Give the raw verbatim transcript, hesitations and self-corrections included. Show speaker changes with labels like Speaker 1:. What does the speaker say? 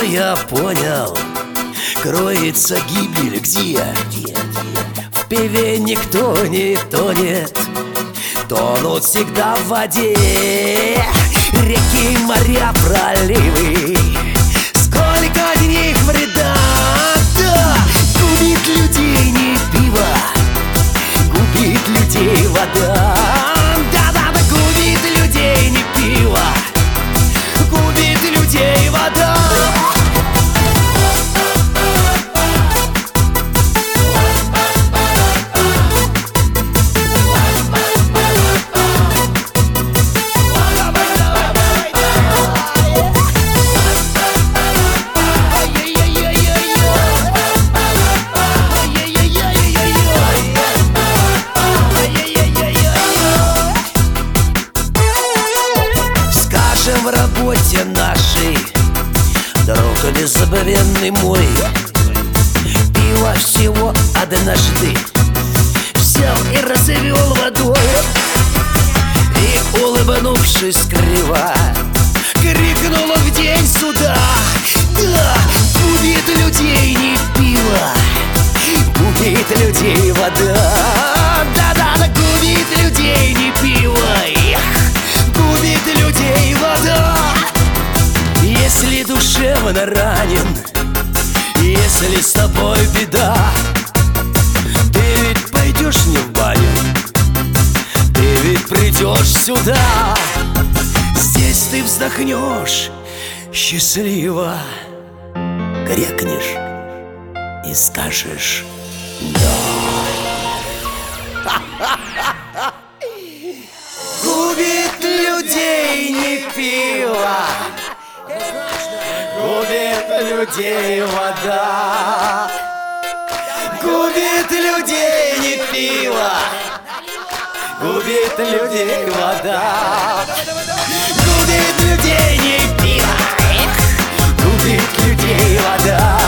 Speaker 1: я понял, кроется гибель где? В пиве никто не тонет, тонут всегда в воде. Реки, моря, проливы, сколько дней вреда. Да, губит людей не пиво, губит людей вода. Да-да-да, губит людей не пиво, губит людей вода. В работе нашей, друг незабвенный мой, пиво всего однажды взял и развел водой. И, улыбнувшись криво, крикнул он в день суда: да, губит людей не пиво, губит людей вода. Да-да-да, губит людей не пиво, губит людей вода. Если душевно ранен, если с тобой беда, ты ведь пойдешь не в баню, ты ведь придешь сюда. Здесь ты вздохнешь счастливо, крикнешь и скажешь да. Губит людей не пиво, губит людей вода. Губит людей не пиво, губит людей вода. Губит людей не пиво, губит людей вода.